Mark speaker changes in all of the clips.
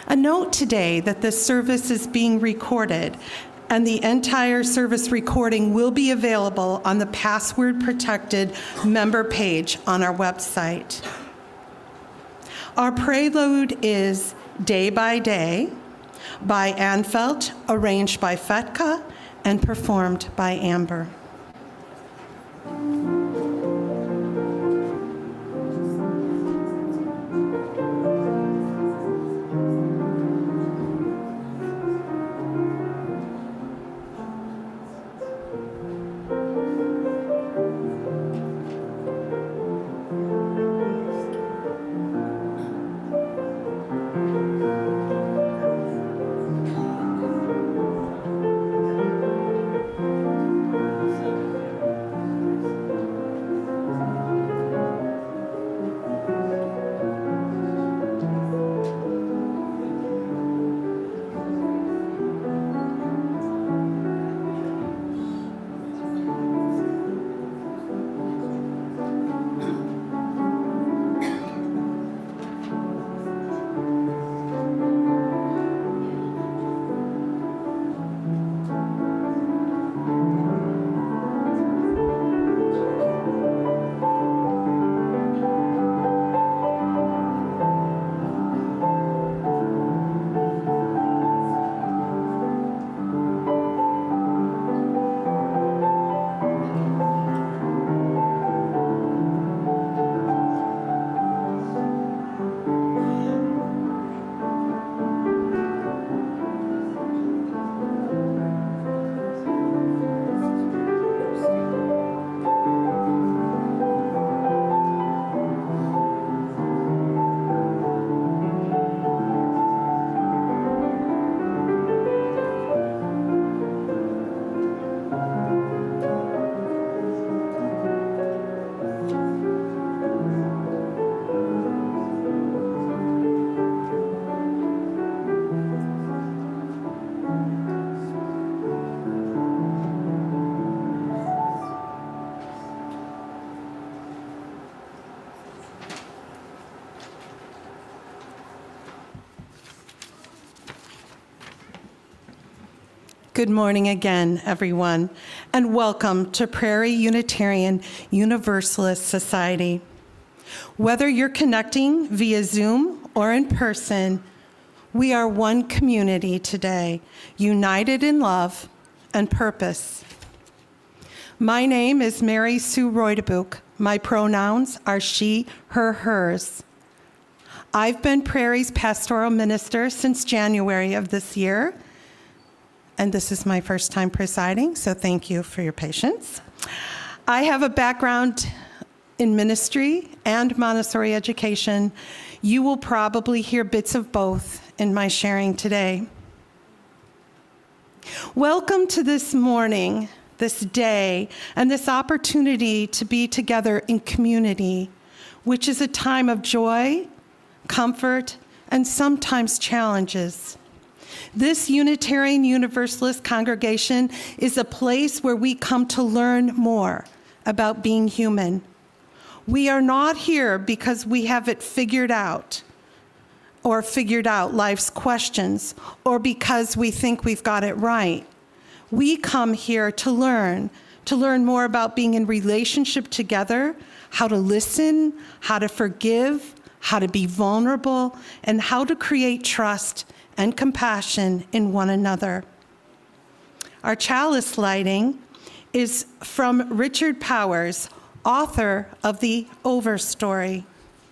Speaker 1: A note today that this service is being recorded, and the entire service recording will be available on the password-protected member page on our website. Our prelude is Day by Day by Anfeld, arranged by Fetka, and performed by Amber. Good morning again, everyone, and welcome to Prairie Unitarian Universalist Society. Whether you're connecting via Zoom or in person, we are one community today, united in love and purpose. My name is Mary Sue Reutebuch. My pronouns are she, her, hers. I've been Prairie's pastoral minister since January of this year, and this is my first time presiding, so thank you for your patience. I have a background in ministry and Montessori education. You will probably hear bits of both in my sharing today. Welcome to this morning, this day, and this opportunity to be together in community, which is a time of joy, comfort, and sometimes challenges. This Unitarian Universalist congregation is a place where we come to learn more about being human. We are not here because we have it figured out or figured out life's questions or because we think we've got it right. We come here to learn more about being in relationship together, how to listen, how to forgive, how to be vulnerable, and how to create trust and compassion in one another. Our chalice lighting is from Richard Powers, author of The Overstory.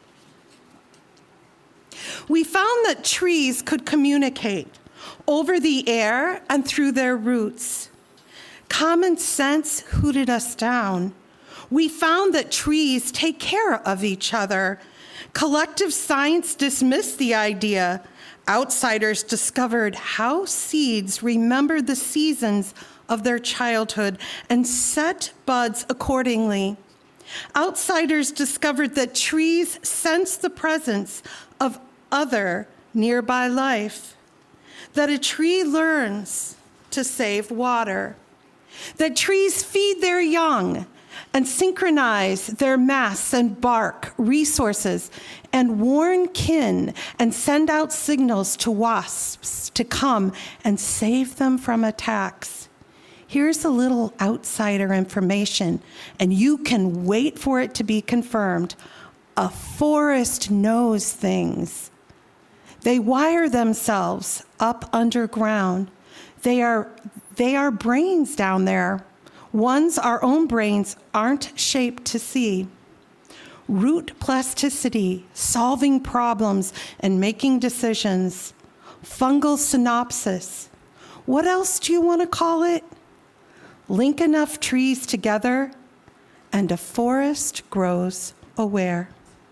Speaker 1: We found that trees could communicate over the air and through their roots. Common sense hooted us down. We found that trees take care of each other. Collective science dismissed the idea. Outsiders discovered how seeds remember the seasons of their childhood and set buds accordingly. Outsiders discovered that trees sense the presence of other nearby life, that a tree learns to save water, that trees feed their young and synchronize their masts and bark resources and warn kin and send out signals to wasps to come and save them from attacks. Here's a little outsider information, and you can wait for it to be confirmed. A forest knows things. They wire themselves up underground. They are brains down there. Ones our own brains aren't shaped to see. Root plasticity, solving problems and making decisions. Fungal synopsis. What else do you want to call it? Link enough trees together, and a forest grows aware.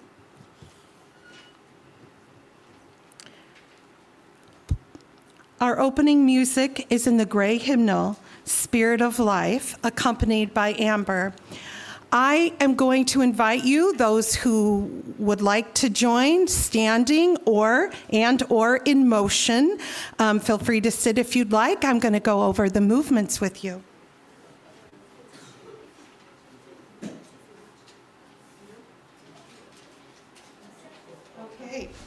Speaker 1: Our opening music is in the gray hymnal, Spirit of Life, accompanied by Amber. I am going to invite you, those who would like to join, standing or in motion. Feel free to sit if you'd like. I'm going to go over the movements with you. Okay.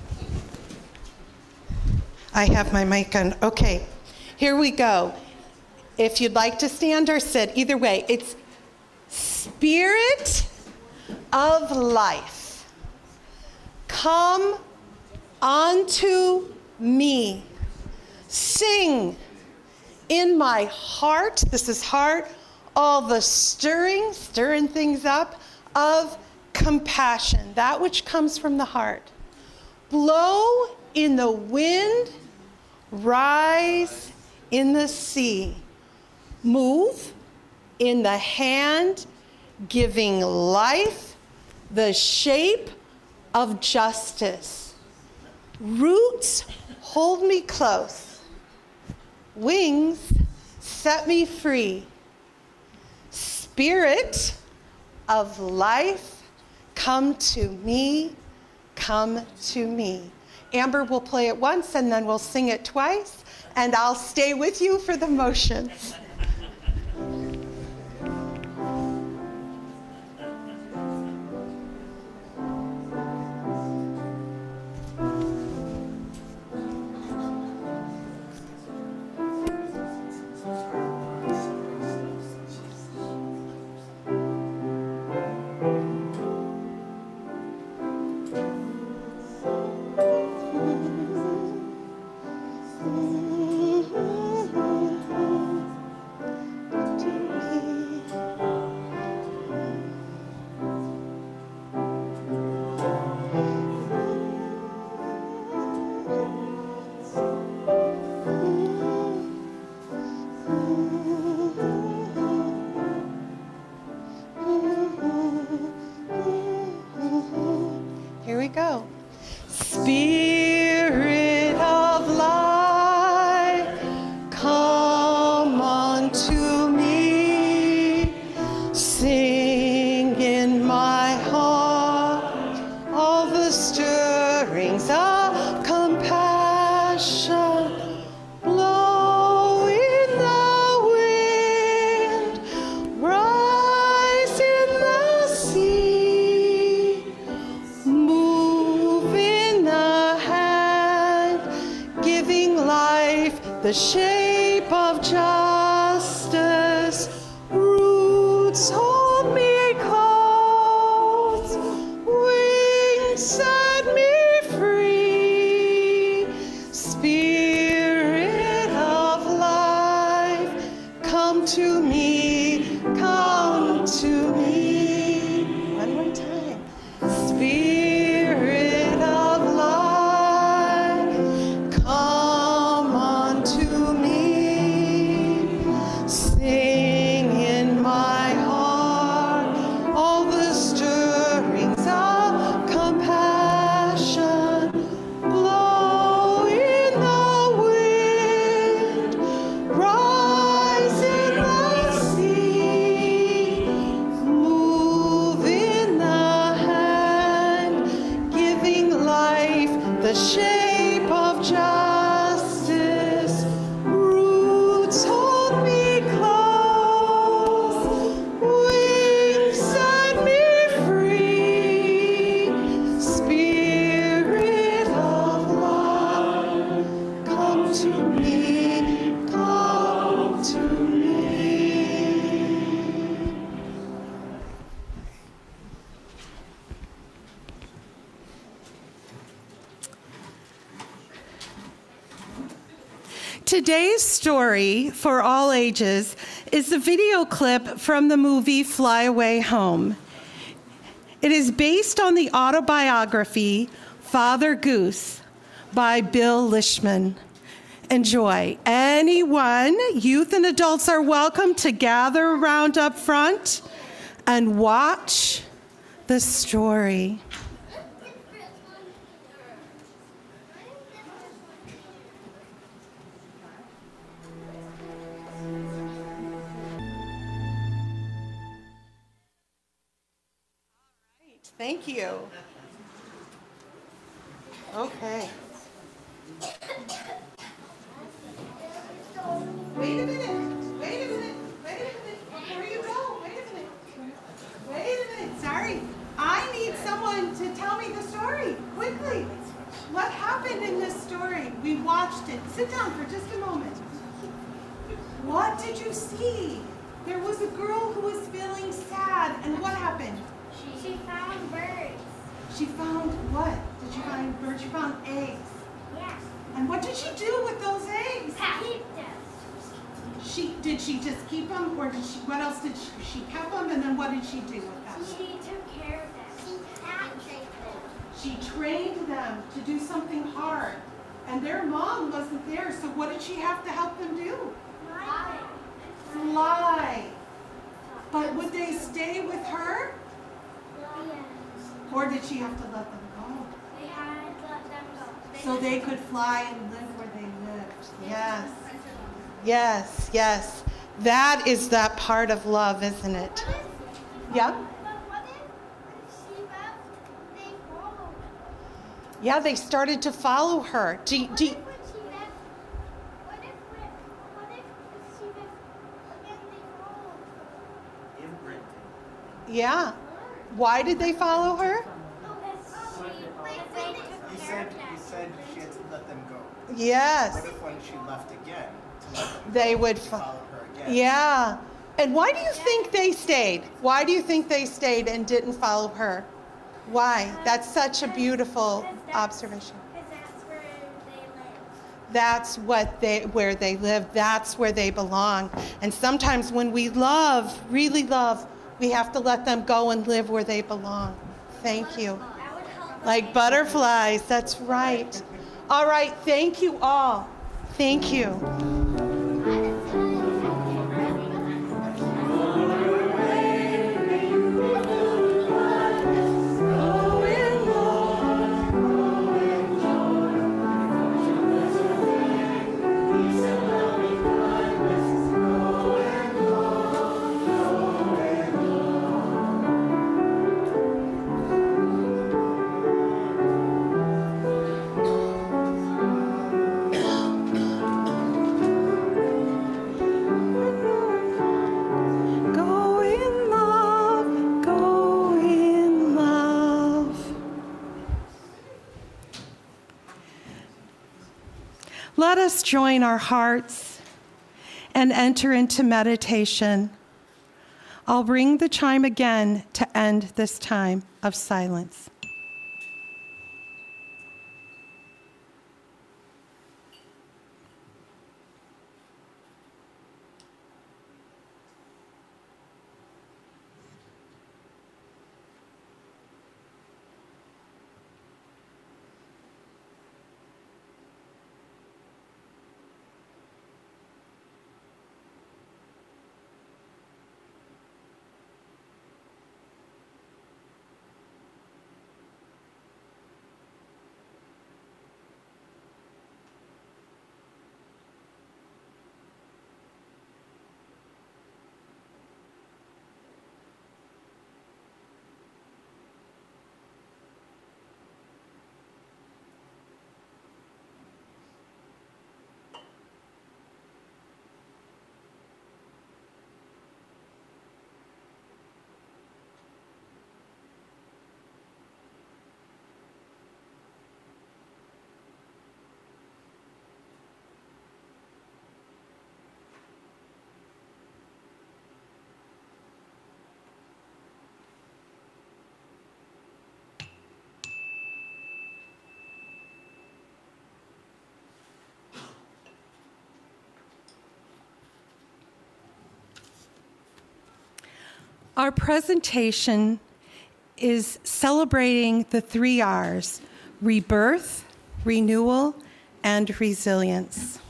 Speaker 1: I have my mic on. Okay, here we go. If you'd like to stand or sit, either way, it's Spirit of Life, come unto me. Sing in my heart, this is heart, all the stirring things up of compassion, that which comes from the heart. Blow in the wind, rise in the sea. Move in the hand, giving life the shape of justice. Roots hold me close. Wings set me free. Spirit of life, come to me, come to me. Amber will play it once and then we'll sing it twice, and I'll stay with you for the motions. Go. Spirit of life, come unto me. Sing in my heart all the stirrings of compassion. Blow in the wind, rise in the sea. The shape of justice, roots hold me close, wings set me free. Spirit of life, come to me, come to me. One more time. Spirit of life, come unto me. Sing in my heart all the stirrings of compassion. Blow in the wind, rise in the sea. Move in the hand, giving life the shape of justice. Roots hold me close, wings Today's story for all ages is a video clip from the movie Fly Away Home. It is based on the autobiography Father Goose by Bill Lishman. Enjoy. Anyone, youth and adults, are welcome to gather around up front and watch the story. Thank you. Okay. Wait a minute. Before you go, wait a minute. Sorry. I need someone to tell me the story, quickly. What happened in this story? We watched it. Sit down for just a moment. What did you see? There was a girl who was feeling sad, and what happened?
Speaker 2: She found birds.
Speaker 1: She found what? Did you find birds? You found eggs.
Speaker 2: Yes.
Speaker 1: And what did she do with those eggs?
Speaker 2: Keep them.
Speaker 1: Did she just keep them, or did she? What else did she kept them, and then what did she do with them?
Speaker 2: She took care of them.
Speaker 1: She trained them to do something hard, and their mom wasn't there. So what did she have to help them do? Fly. But would they stay with her? Or did she have to let them go?
Speaker 2: They had to let them go.
Speaker 1: So they could fly and live where they lived. Yes. That is that part of love, isn't it? Yep.
Speaker 2: But what if she left, they followed?
Speaker 1: Yeah, they started to follow her.
Speaker 2: What if when she left, what if she left again, they followed?
Speaker 3: Imprinting.
Speaker 1: Yeah. Why did they follow her?
Speaker 3: He said she had to let them go.
Speaker 1: Yes.
Speaker 3: What if when she left again, to let them
Speaker 1: They
Speaker 3: go,
Speaker 1: would
Speaker 3: follow her again?
Speaker 1: Yeah. And why do you think they stayed? Why do you think they stayed and didn't follow her? Why? That's such a beautiful observation.
Speaker 2: Because that's where they live.
Speaker 1: That's where they live. That's where they belong. And sometimes when we love, really love, we have to let them go and live where they belong. Thank you.
Speaker 2: That would help.
Speaker 1: Like butterflies, that's right. All right, thank you all. Thank you. Go in love, go in love. Let us join our hearts and enter into meditation. I'll ring the chime again to end this time of silence. Our presentation is celebrating the 3 R's: rebirth, renewal, and resilience.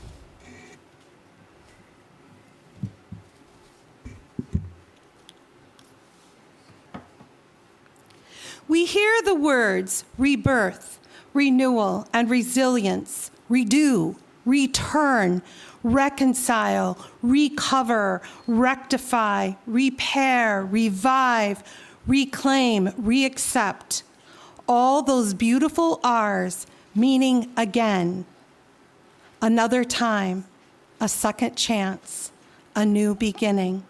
Speaker 1: We hear the words rebirth, renewal, and resilience, redo, return, reconcile, recover, rectify, repair, revive, reclaim, reaccept. All those beautiful R's meaning again, another time, a second chance, a new beginning.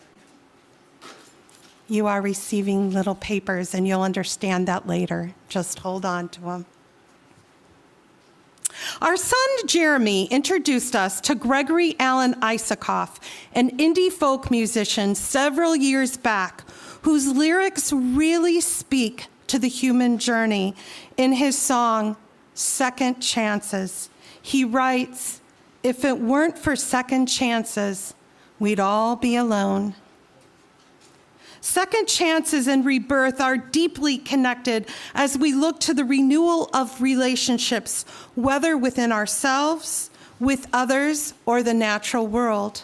Speaker 1: You are receiving little papers, and you'll understand that later. Just hold on to them. Our son Jeremy introduced us to Gregory Alan Isakov, an indie folk musician several years back, whose lyrics really speak to the human journey in his song, Second Chances. He writes, "If it weren't for second chances, we'd all be alone." Second chances and rebirth are deeply connected as we look to the renewal of relationships, whether within ourselves, with others, or the natural world.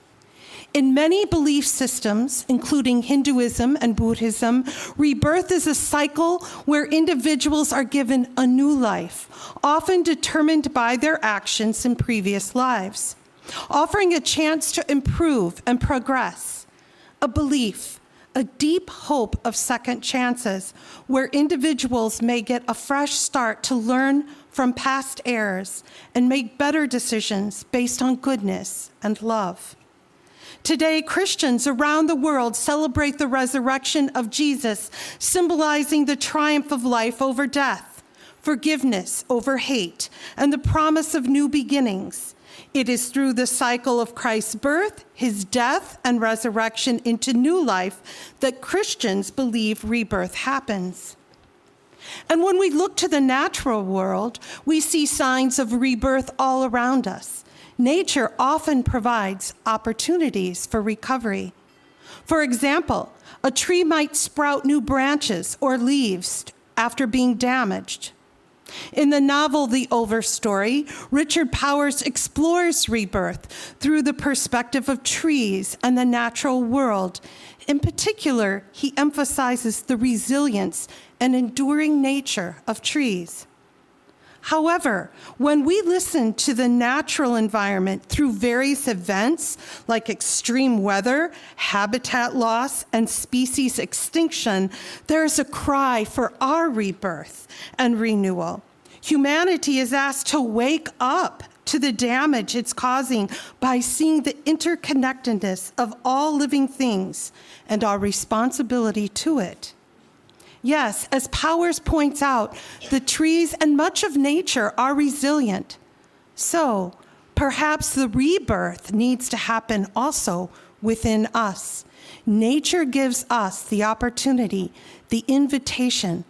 Speaker 1: In many belief systems, including Hinduism and Buddhism, rebirth is a cycle where individuals are given a new life, often determined by their actions in previous lives, offering a chance to improve and progress, a belief, a deep hope of second chances, where individuals may get a fresh start to learn from past errors and make better decisions based on goodness and love. Today, Christians around the world celebrate the resurrection of Jesus, symbolizing the triumph of life over death, forgiveness over hate, and the promise of new beginnings. It is through the cycle of Christ's birth, his death, and resurrection into new life that Christians believe rebirth happens. And when we look to the natural world, we see signs of rebirth all around us. Nature often provides opportunities for recovery. For example, a tree might sprout new branches or leaves after being damaged. In the novel The Overstory, Richard Powers explores rebirth through the perspective of trees and the natural world. In particular, he emphasizes the resilience and enduring nature of trees. However, when we listen to the natural environment through various events like extreme weather, habitat loss, and species extinction, there is a cry for our rebirth and renewal. Humanity is asked to wake up to the damage it's causing by seeing the interconnectedness of all living things and our responsibility to it. Yes, as Powers points out, the trees and much of nature are resilient. So perhaps the rebirth needs to happen also within us. Nature gives us the opportunity, the invitation.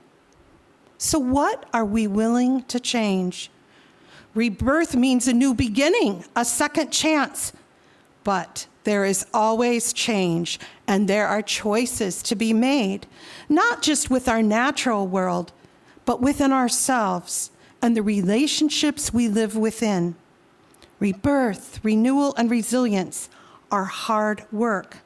Speaker 1: So what are we willing to change? Rebirth means a new beginning, a second chance. But there is always change, and there are choices to be made, not just with our natural world, but within ourselves and the relationships we live within. Rebirth, renewal, and resilience are hard work.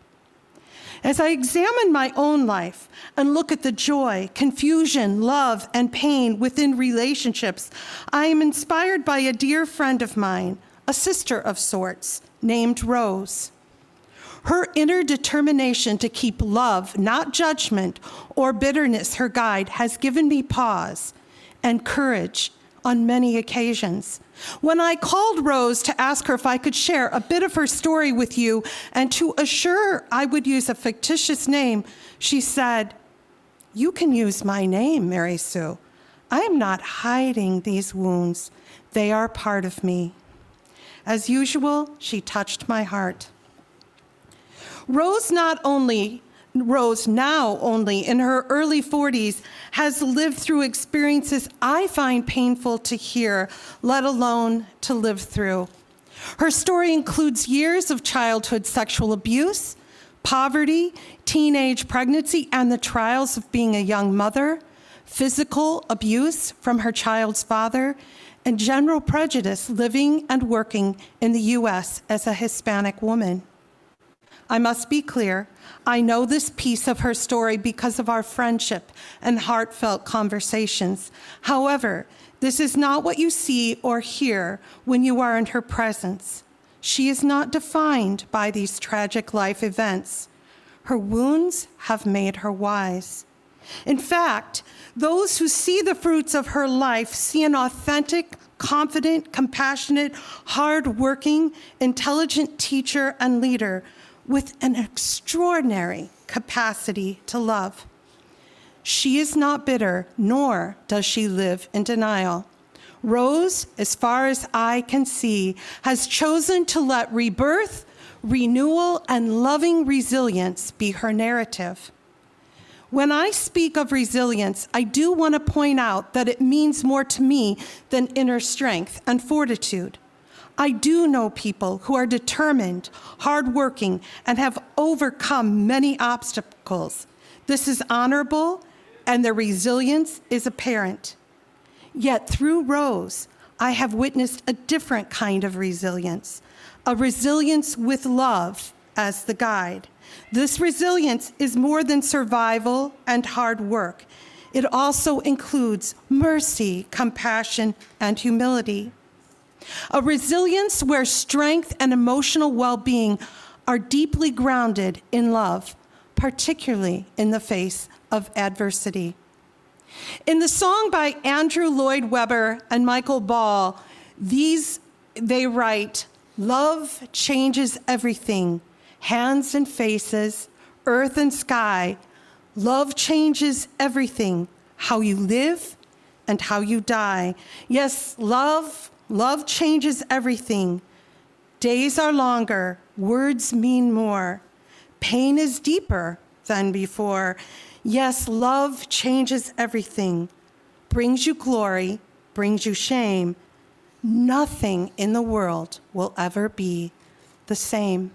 Speaker 1: As I examine my own life and look at the joy, confusion, love, and pain within relationships, I am inspired by a dear friend of mine, a sister of sorts, named Rose. Her inner determination to keep love, not judgment or bitterness, her guide, has given me pause and courage on many occasions. When I called Rose to ask her if I could share a bit of her story with you and to assure her I would use a fictitious name, she said, "You can use my name, Mary Sue. I am not hiding these wounds. They are part of me." As usual, she touched my heart. Rose now only in her early 40s, has lived through experiences I find painful to hear, let alone to live through. Her story includes years of childhood sexual abuse, poverty, teenage pregnancy, and the trials of being a young mother, physical abuse from her child's father, and general prejudice living and working in the U.S. as a Hispanic woman. I must be clear, I know this piece of her story because of our friendship and heartfelt conversations. However, this is not what you see or hear when you are in her presence. She is not defined by these tragic life events. Her wounds have made her wise. In fact, those who see the fruits of her life see an authentic, confident, compassionate, hardworking, intelligent teacher and leader with an extraordinary capacity to love. She is not bitter, nor does she live in denial. Rose, as far as I can see, has chosen to let rebirth, renewal, and loving resilience be her narrative. When I speak of resilience, I do want to point out that it means more to me than inner strength and fortitude. I do know people who are determined, hardworking, and have overcome many obstacles. This is honorable, and their resilience is apparent. Yet through Rose, I have witnessed a different kind of resilience, a resilience with love as the guide. This resilience is more than survival and hard work. It also includes mercy, compassion, and humility. A resilience where strength and emotional well-being are deeply grounded in love, particularly in the face of adversity. In the song by Andrew Lloyd Webber and Michael Ball, they write, "Love changes everything, hands and faces, earth and sky. Love changes everything, how you live and how you die." Yes, love changes everything. Days are longer, words mean more. Pain is deeper than before. Yes, love changes everything. Brings you glory, brings you shame. Nothing in the world will ever be the same.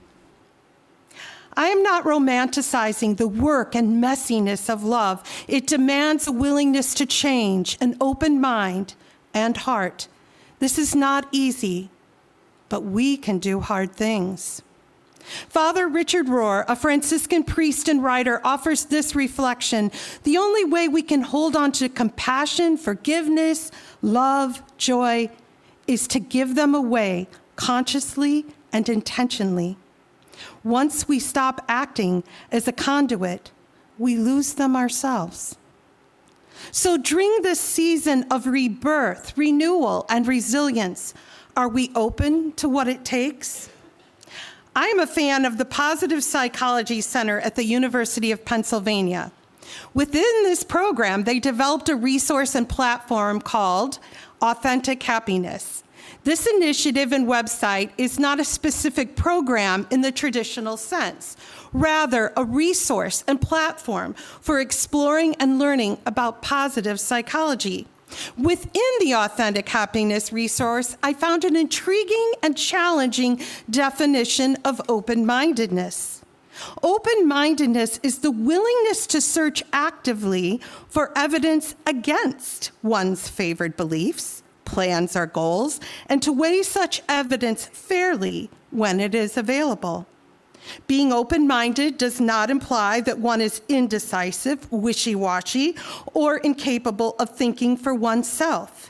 Speaker 1: I am not romanticizing the work and messiness of love. It demands a willingness to change, an open mind and heart. This is not easy, but we can do hard things. Father Richard Rohr, a Franciscan priest and writer, offers this reflection: the only way we can hold on to compassion, forgiveness, love, joy, is to give them away consciously and intentionally. Once we stop acting as a conduit, we lose them ourselves. So during this season of rebirth, renewal, and resilience, are we open to what it takes? I'm a fan of the Positive Psychology Center at the University of Pennsylvania. Within this program, they developed a resource and platform called Authentic Happiness. This initiative and website is not a specific program in the traditional sense, rather a resource and platform for exploring and learning about positive psychology. Within the Authentic Happiness resource, I found an intriguing and challenging definition of open-mindedness. Open-mindedness is the willingness to search actively for evidence against one's favored beliefs, plans, or goals, and to weigh such evidence fairly when it is available. Being open-minded does not imply that one is indecisive, wishy-washy, or incapable of thinking for oneself.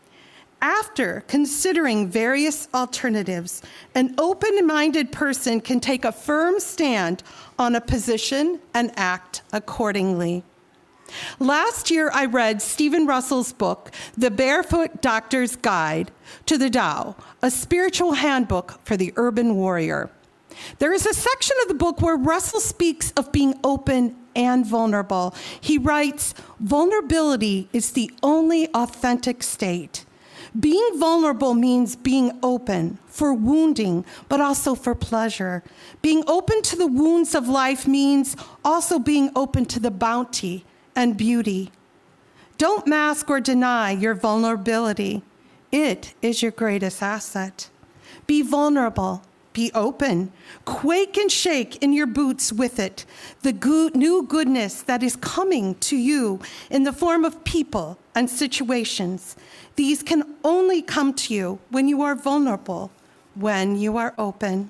Speaker 1: After considering various alternatives, an open-minded person can take a firm stand on a position and act accordingly. Last year, I read Stephen Russell's book, The Barefoot Doctor's Guide to the Tao, a spiritual handbook for the urban warrior. There is a section of the book where Russell speaks of being open and vulnerable. He writes, "Vulnerability is the only authentic state. Being vulnerable means being open for wounding, but also for pleasure. Being open to the wounds of life means also being open to the bounty and beauty. Don't mask or deny your vulnerability. It is your greatest asset. Be vulnerable. be open. Quake and shake in your boots with it. The new goodness that is coming to you in the form of people and situations. These can only come to you when you are vulnerable, when you are open.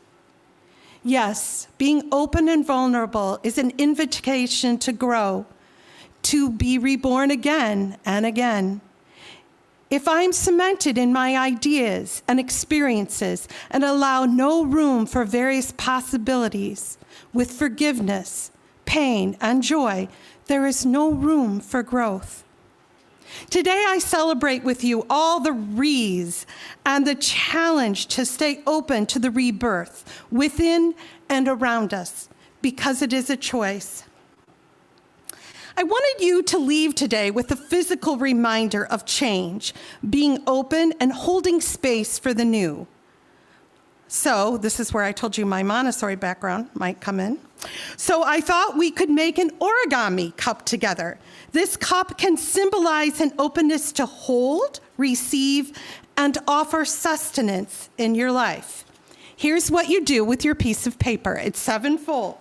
Speaker 1: Yes, being open and vulnerable is an invitation to grow, to be reborn again and again. If I'm cemented in my ideas and experiences and allow no room for various possibilities with forgiveness, pain, and joy, there is no room for growth. Today, I celebrate with you all the re's and the challenge to stay open to the rebirth within and around us, because it is a choice. I wanted you to leave today with a physical reminder of change, being open and holding space for the new. So this is where I told you my Montessori background might come in. So I thought we could make an origami cup together. This cup can symbolize an openness to hold, receive, and offer sustenance in your life. Here's what you do with your piece of paper. It's 7 folds.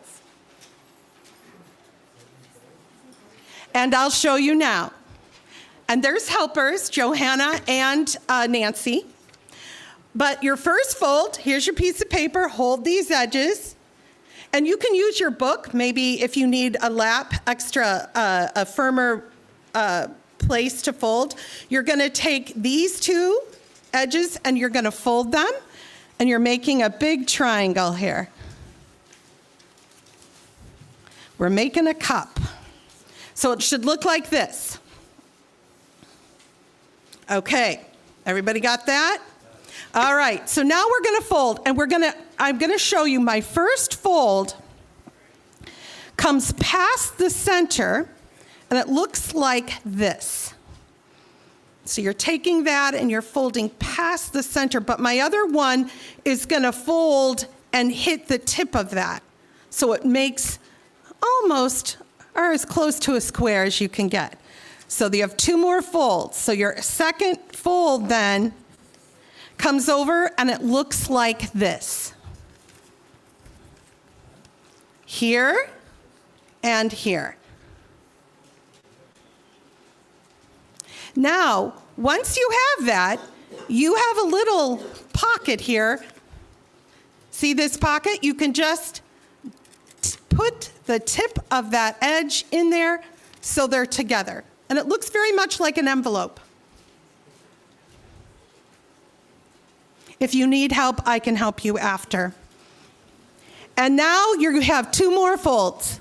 Speaker 1: And I'll show you now. And there's helpers, Johanna and Nancy. But your first fold, here's your piece of paper, hold these edges. And you can use your book, maybe if you need a lap, a firmer place to fold. You're gonna take these 2 edges and you're gonna fold them, and you're making a big triangle here. We're making a cup. So it should look like this. Okay, everybody got that? All right, so now we're gonna fold, and I'm gonna show you my first fold comes past the center, and it looks like this. So you're taking that and you're folding past the center, but my other one is gonna fold and hit the tip of that. So it makes almost, or as close to a square as you can get. So you have 2 more folds. So your second fold then comes over and it looks like this. Here and here. Now, once you have that, you have a little pocket here. See this pocket? You can just put the tip of that edge in there so they're together. And it looks very much like an envelope. If you need help, I can help you after. And now you have 2 more folds.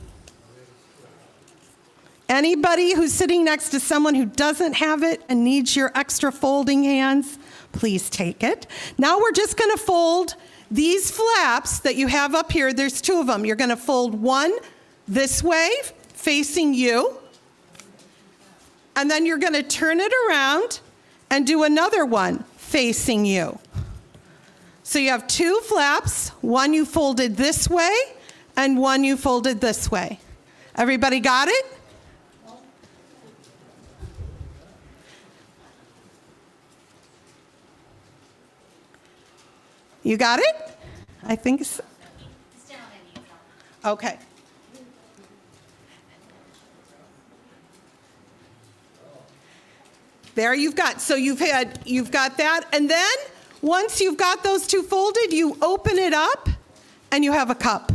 Speaker 1: Anybody who's sitting next to someone who doesn't have it and needs your extra folding hands, please take it. Now we're just gonna fold these flaps that you have up here. There's 2 of them. You're gonna fold one this way, facing you, and then you're gonna turn it around and do another one facing you. So you have 2 flaps, one you folded this way and one you folded this way. Everybody got it? You got it? I think so. Okay. There you've got, so you've got that, and then once you've got those 2 folded, you open it up and you have a cup.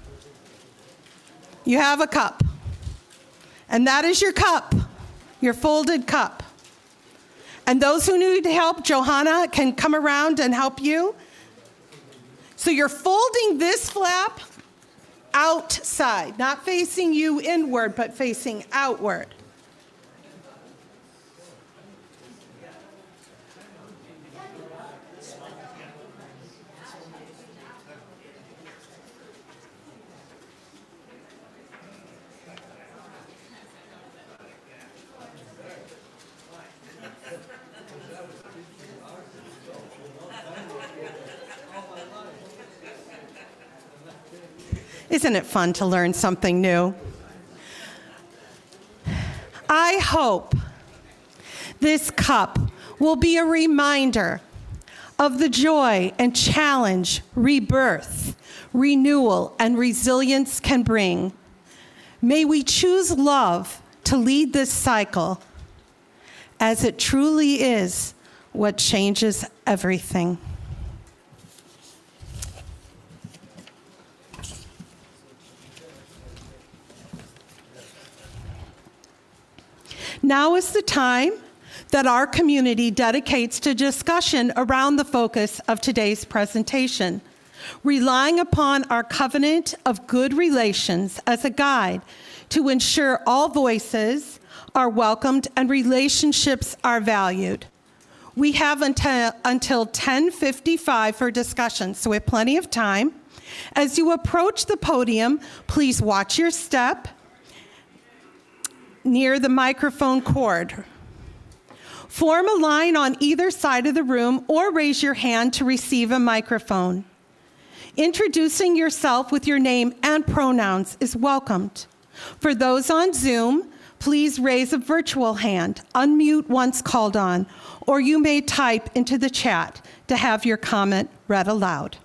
Speaker 1: You have a cup. And that is your cup, your folded cup. And those who need help, Johanna can come around and help you. So you're folding this flap outside, not facing you inward, but facing outward. Isn't it fun to learn something new? I hope this cup will be a reminder of the joy and challenge, rebirth, renewal, and resilience can bring. May we choose love to lead this cycle, as it truly is what changes everything. Now is the time that our community dedicates to discussion around the focus of today's presentation, relying upon our covenant of good relations as a guide to ensure all voices are welcomed and relationships are valued. We have until 10:55 for discussion, so we have plenty of time. As you approach the podium, please watch your step near the microphone cord. Form a line on either side of the room or raise your hand to receive a microphone. Introducing yourself with your name and pronouns is welcomed. For those on Zoom, please raise a virtual hand, unmute once called on, or you may type into the chat to have your comment read aloud.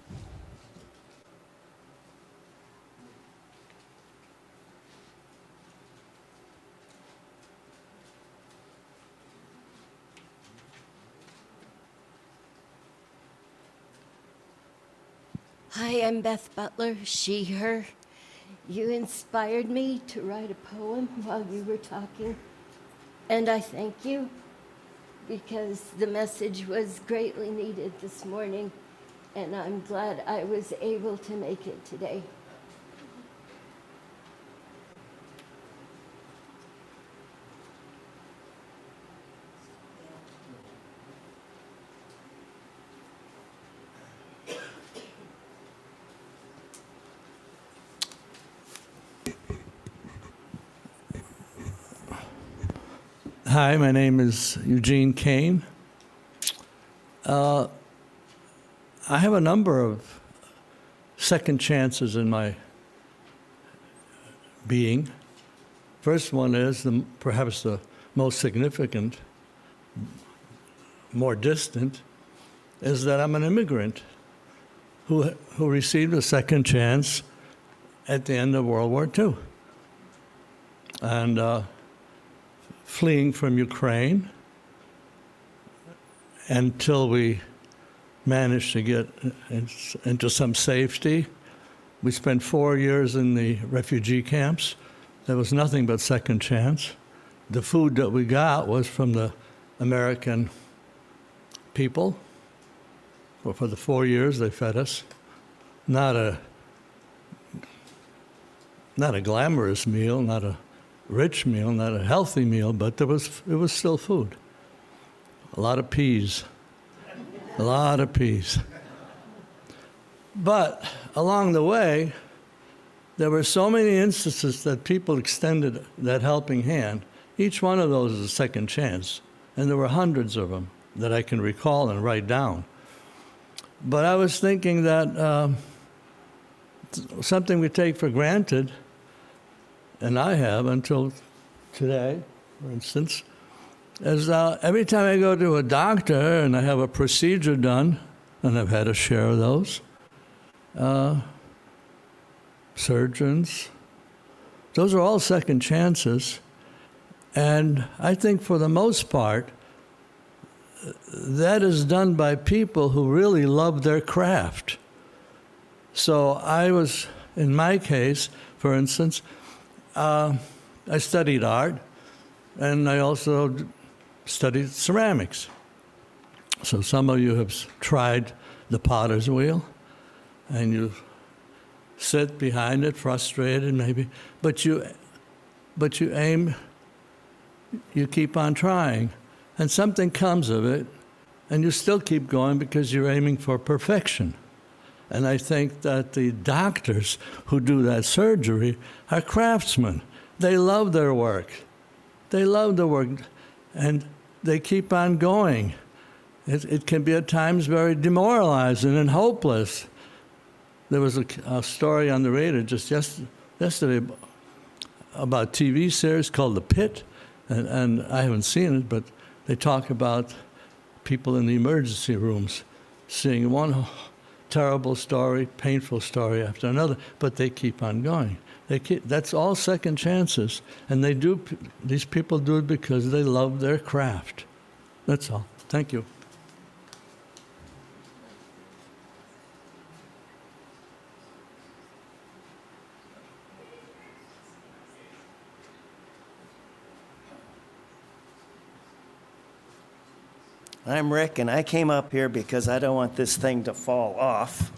Speaker 4: Hi, I'm Beth Butler, she, her. You inspired me to write a poem while you were talking, and I thank you because the message was greatly needed this morning, and I'm glad I was able to make it today.
Speaker 5: Hi, my name is Eugene Kane. I have a number of second chances in my being. First one is perhaps the most significant, more distant, is that I'm an immigrant who received a second chance at the end of World War II. And fleeing from Ukraine until we managed to get into some safety. We spent 4 years in the refugee camps. There was nothing but second chance. The food that we got was from the American people. Well, for the 4 years they fed us. Not a glamorous meal, not a rich meal, not a healthy meal, but it was still food. A lot of peas. A lot of peas. But along the way, there were so many instances that people extended that helping hand. Each one of those is a second chance. And there were hundreds of them that I can recall and write down. But I was thinking that something we take for granted, and I have until today, for instance, is every time I go to a doctor and I have a procedure done, and I've had a share of those, surgeons, those are all second chances. And I think for the most part, that is done by people who really love their craft. So I was, in my case, for instance, I studied art, and I also studied ceramics. So some of you have tried the potter's wheel, and you sit behind it, frustrated maybe, but you aim, you keep on trying, and something comes of it, and you still keep going because you're aiming for perfection. And I think that the doctors who do that surgery are craftsmen. They love their work. They love the work, and they keep on going. It can be at times very demoralizing and hopeless. There was a story on the radio just yesterday about a TV series called The Pit, and I haven't seen it, but they talk about people in the emergency rooms seeing one terrible story, painful story after another, but they keep on going. That's all second chances, and these people do it because they love their craft. That's all. Thank you.
Speaker 6: I'm Rick, and I came up here because I don't want this thing to fall off.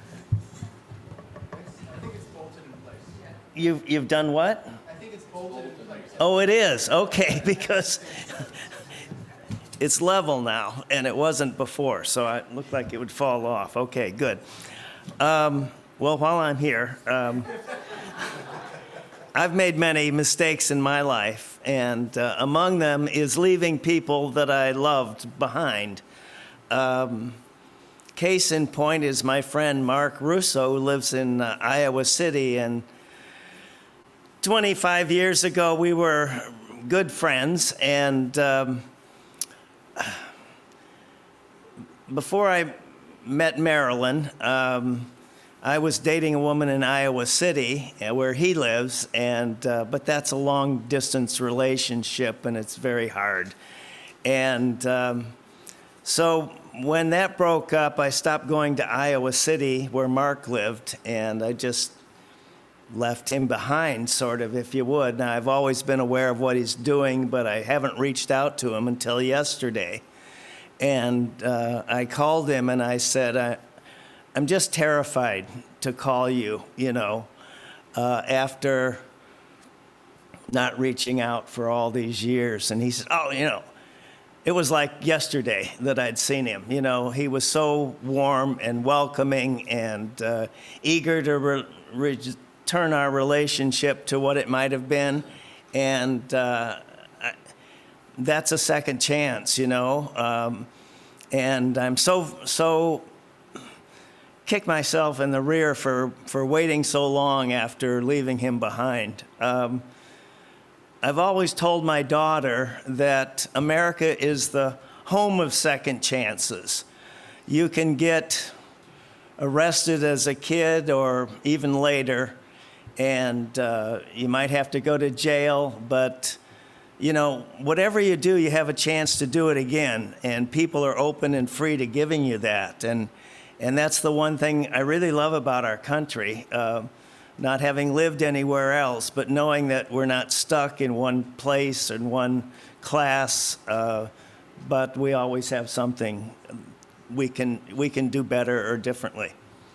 Speaker 3: I think it's bolted in place.
Speaker 6: You've done what?
Speaker 3: I think it's bolted in place.
Speaker 6: Oh, it is. Okay, because it's level now, and it wasn't before, so it looked like it would fall off. Okay, good. Well, while I'm here, I've made many mistakes in my life, and among them is leaving people that I loved behind. Case in point is my friend Mark Russo, who lives in Iowa City, and 25 years ago we were good friends, and before I met Marilyn, I was dating a woman in Iowa City, where he lives, and but that's a long-distance relationship, and it's very hard. And so when that broke up, I stopped going to Iowa City, where Mark lived, and I just left him behind, sort of, if you would. Now, I've always been aware of what he's doing, but I haven't reached out to him until yesterday. And I called him, and I said, I'm just terrified to call you, after not reaching out for all these years. And he said, it was like yesterday that I'd seen him. He was so warm and welcoming and eager to return our relationship to what it might have been. And that's a second chance, and I'm so kick myself in the rear for waiting so long after leaving him behind. I've always told my daughter that America is the home of second chances. You can get arrested as a kid or even later, and you might have to go to jail, but whatever you do, you have a chance to do it again, and people are open and free to giving you that. And that's the one thing I really love about our country, not having lived anywhere else, but knowing that we're not stuck in one place and one class, but we always have something we can do better or differently.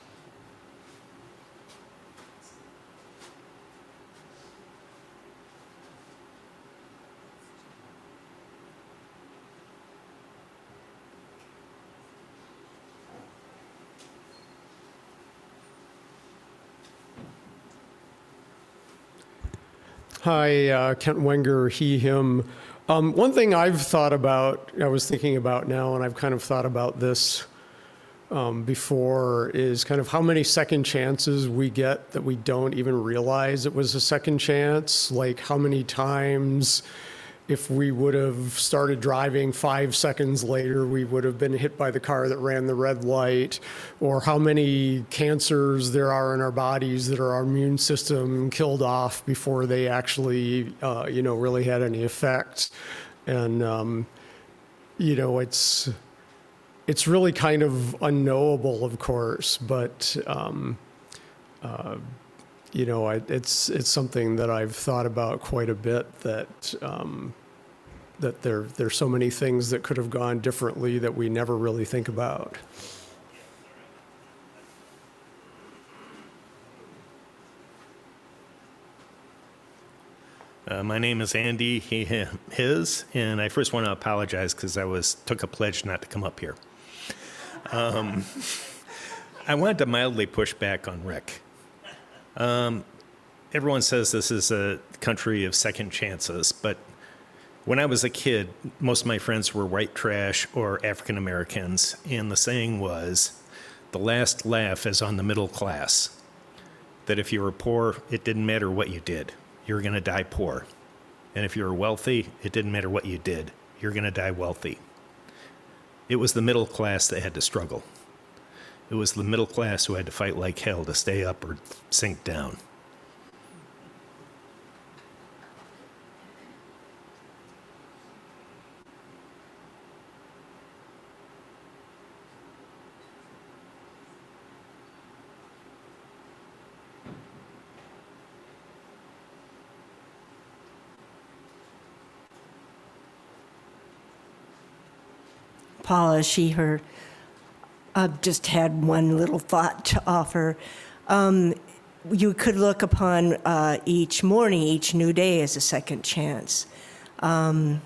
Speaker 7: Hi, Kent Wenger, he, him. One thing I've thought about, I was thinking about now, and I've kind of thought about this before, is kind of how many second chances we get that we don't even realize it was a second chance. Like how many times, if we would have started driving 5 seconds later, we would have been hit by the car that ran the red light, or how many cancers there are in our bodies that our immune system killed off before they actually, really had any effect. And, it's really kind of unknowable, of course, but, it's something that I've thought about quite a bit, that that there's so many things that could have gone differently that we never really think about.
Speaker 8: My name is Andy, he, him, his, and I first want to apologize because I took a pledge not to come up here. I wanted to mildly push back on Rick. Everyone says this is a country of second chances, but when I was a kid, most of my friends were white trash or African Americans, and the saying was, the last laugh is on the middle class. That if you were poor, it didn't matter what you did, you were going to die poor. And if you were wealthy, it didn't matter what you did, you're going to die wealthy. It was the middle class that had to struggle. It was the middle class who had to fight like hell to stay up or sink down.
Speaker 9: Paula, she, her. I've just had one little thought to offer. You could look upon each morning, each new day as a second chance. But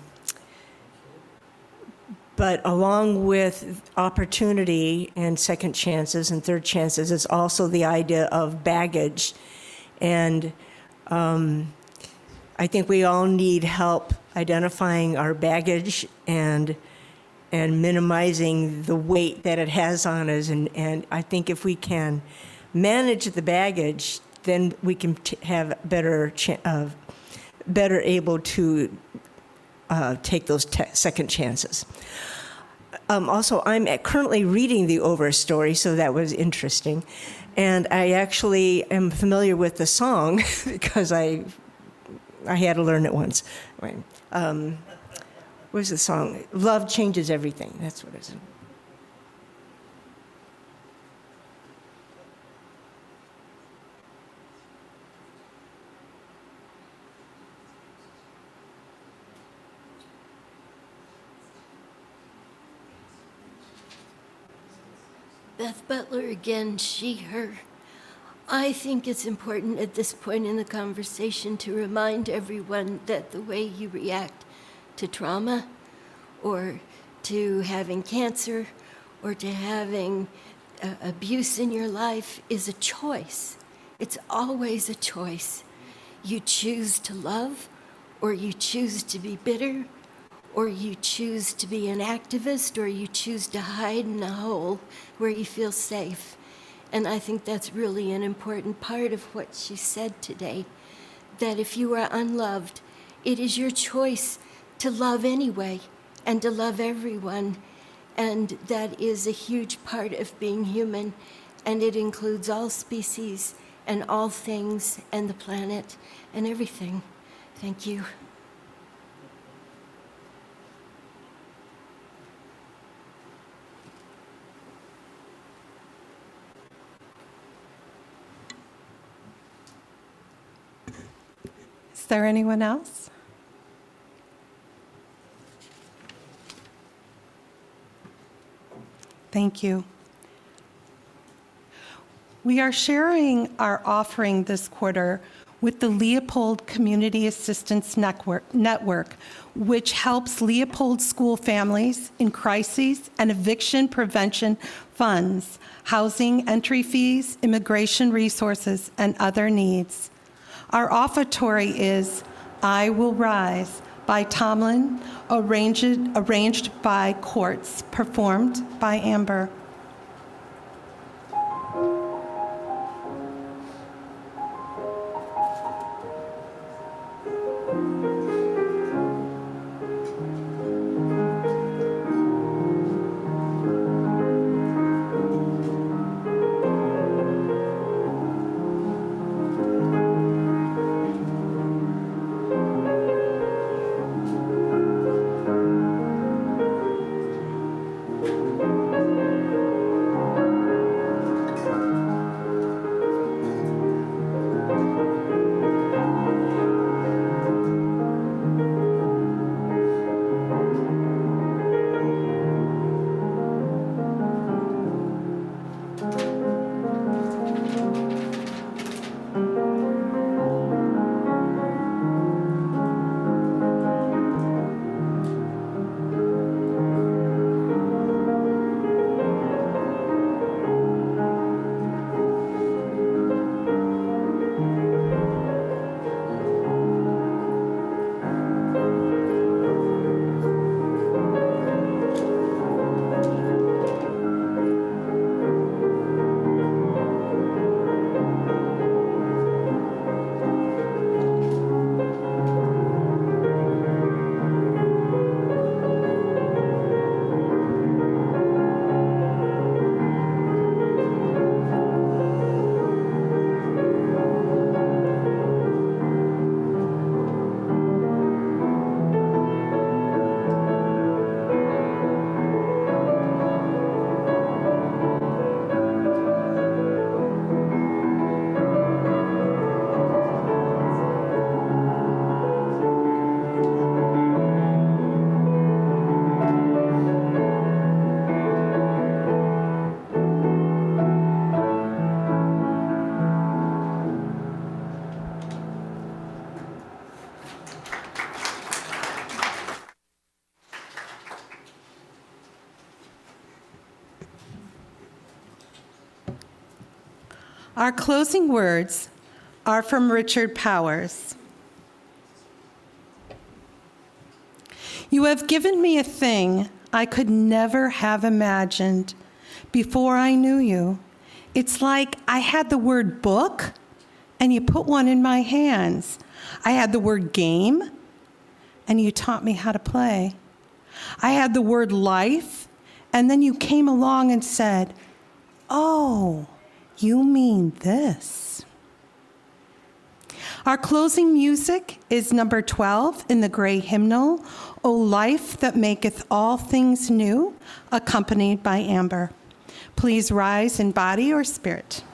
Speaker 9: along with opportunity and second chances and third chances is also the idea of baggage. And I think we all need help identifying our baggage and minimizing the weight that it has on us. And I think if we can manage the baggage, then we can have better able to take those second chances. Also, I'm currently reading the Over story, so that was interesting. And I actually am familiar with the song because I had to learn it once. What was the song? Love Changes Everything. That's what it is.
Speaker 4: Beth Butler again, she, her. I think it's important at this point in the conversation to remind everyone that the way you react to trauma or to having cancer or to having abuse in your life is a choice. It's always a choice. You choose to love, or you choose to be bitter, or you choose to be an activist, or you choose to hide in a hole where you feel safe. And I think that's really an important part of what she said today, that if you are unloved, it is your choice to love anyway and to love everyone. And that is a huge part of being human. And it includes all species and all things and the planet and everything. Thank you.
Speaker 1: Is there anyone else? Thank you. We are sharing our offering this quarter with the Leopold Community Assistance Network, which helps Leopold school families in crises and eviction prevention funds, housing entry fees, immigration resources, and other needs. Our offertory is I Will Rise by Tomlin, arranged by Quartz, performed by Amber. Our closing words are from Richard Powers. You have given me a thing I could never have imagined before I knew you. It's like I had the word book and you put one in my hands. I had the word game and you taught me how to play. I had the word life and then you came along and said, oh, you mean this. Our closing music is number 12 in the Gray Hymnal, O Life That Maketh All Things New, accompanied by Amber. Please rise in body or spirit.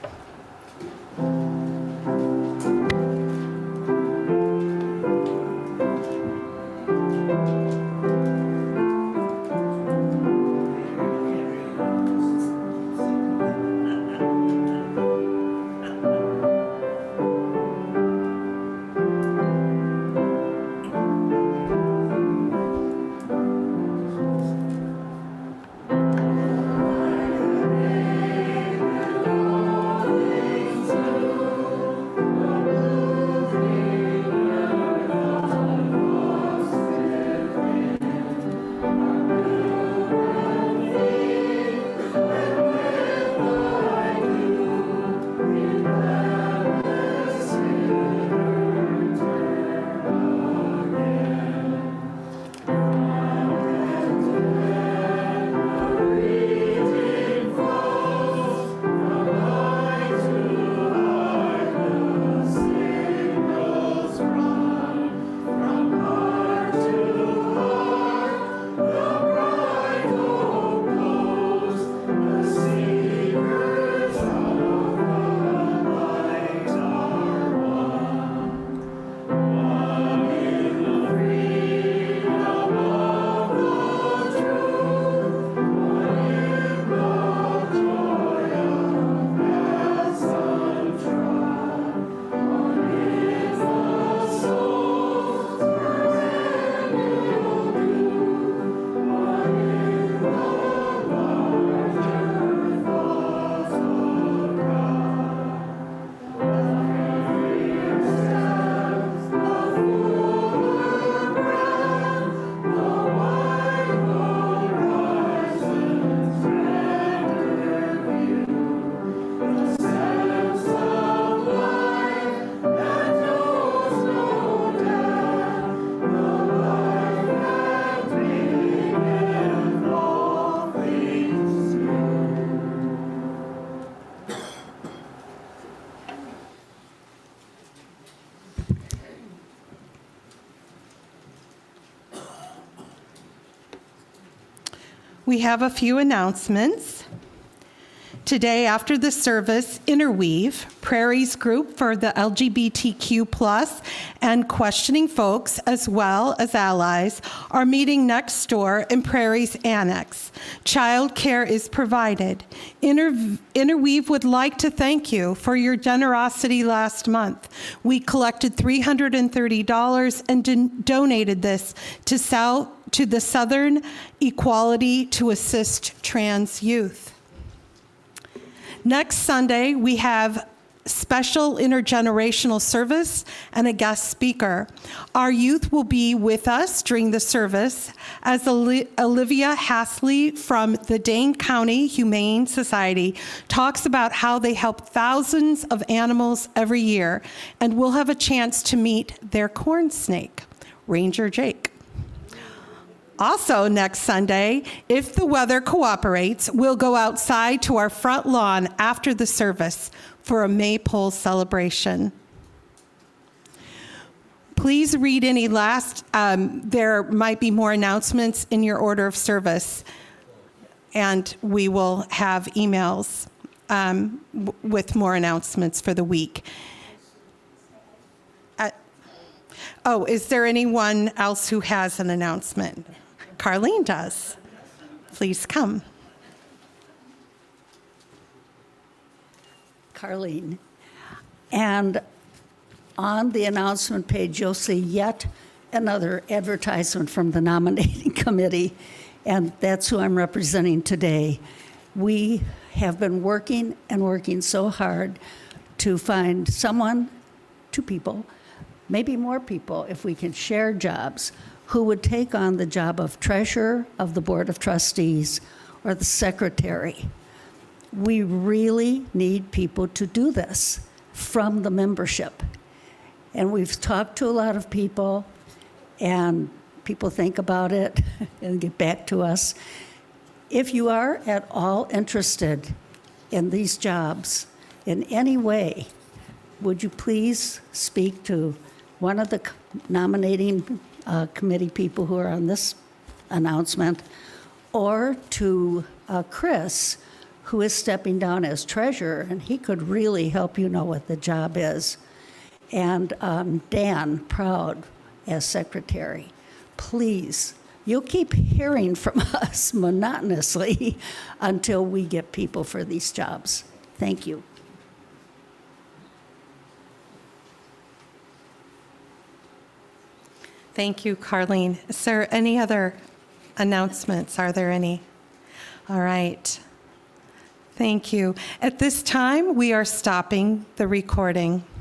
Speaker 1: We have a few announcements. Today, after the service, Interweave, Prairie's group for the LGBTQ+ and questioning folks, as well as allies, are meeting next door in Prairie's Annex. Child care is provided. Interweave would like to thank you for your generosity last month. We collected $330 and donated this to the Southern Equality to Assist Trans Youth. Next Sunday, we have special intergenerational service and a guest speaker. Our youth will be with us during the service as Olivia Hasley from the Dane County Humane Society talks about how they help thousands of animals every year, and we'll have a chance to meet their corn snake, Ranger Jake. Also next Sunday, if the weather cooperates, we'll go outside to our front lawn after the service for a maypole celebration. Please read any there might be more announcements in your order of service, and we will have emails with more announcements for the week. Is there anyone else who has an announcement? Carlene does. Please come.
Speaker 10: Carlene. And on the announcement page, you'll see yet another advertisement from the nominating committee, and that's who I'm representing today. We have been working and working so hard to find someone, 2 people, maybe more people, if we can share jobs, who would take on the job of treasurer of the Board of Trustees or the secretary. We really need people to do this from the membership. And we've talked to a lot of people, and people think about it and get back to us. If you are at all interested in these jobs in any way, would you please speak to one of the nominating committee people who are on this announcement, or to Chris, who is stepping down as treasurer, and he could really help you know what the job is, and Dan Proud as secretary. Please, you'll keep hearing from us monotonously until we get people for these jobs. Thank you.
Speaker 1: Thank you, Carlene. Sir, any other announcements? Are there any? All right. Thank you. At this time, we are stopping the recording.